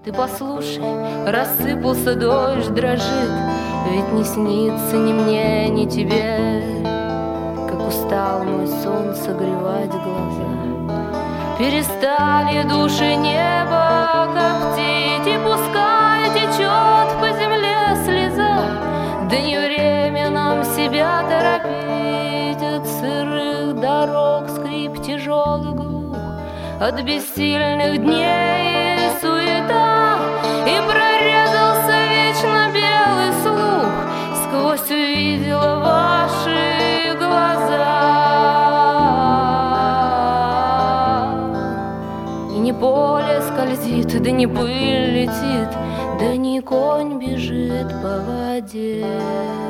Ты послушай, рассыпался дождь, дрожит. Ведь не снится ни мне, ни тебе, как устал мой сон согревать глаза. Перестали души неба коптить, и пускай течет по земле слеза. Да не время нам себя торопить, от сырых дорог скрип тяжелый глух, от бессильных дней и суета. И прорезался вечно белый слух, сквозь увидела ваши глаза. И не поле скользит, да не пыль летит, да не конь бежит по воде.